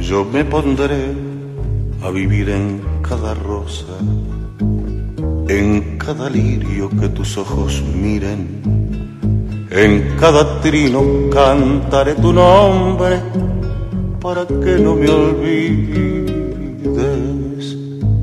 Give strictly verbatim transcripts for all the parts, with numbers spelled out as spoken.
Yo me pondré a vivir en cada rosa, en cada lirio que tus ojos miren, en cada trino cantaré tu nombre para que no me olvides.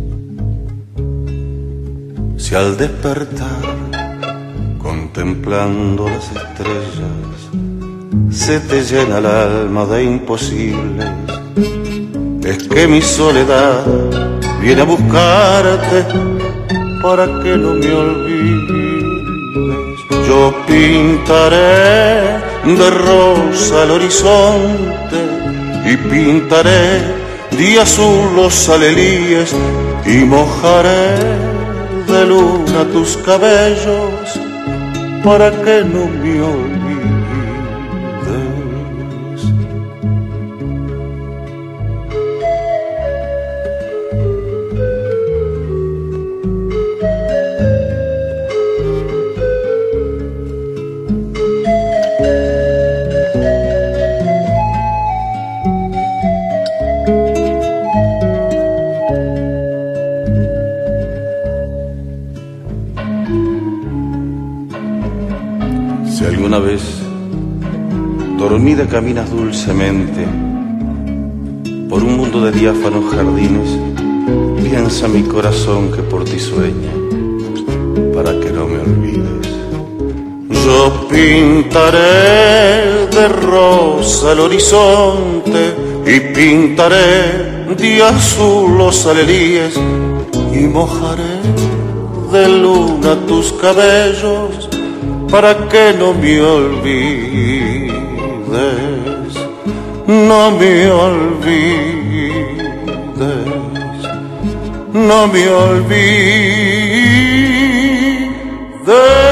Si al despertar, contemplando las estrellas, se te llena el alma de imposibles, es que mi soledad viene a buscarte para que no me olvides. Yo pintaré de rosa el horizonte y pintaré de azul los alelíes y mojaré de luna tus cabellos para que no me olvides. Si alguna vez dormida caminas dulcemente por un mundo de diáfanos jardines, piensa mi corazón que por ti sueña, para que no me olvides. Yo pintaré de rosa el horizonte y pintaré de azul los alelíes y mojaré de luna tus cabellos para que no me olvides, no me olvides, no me olvides.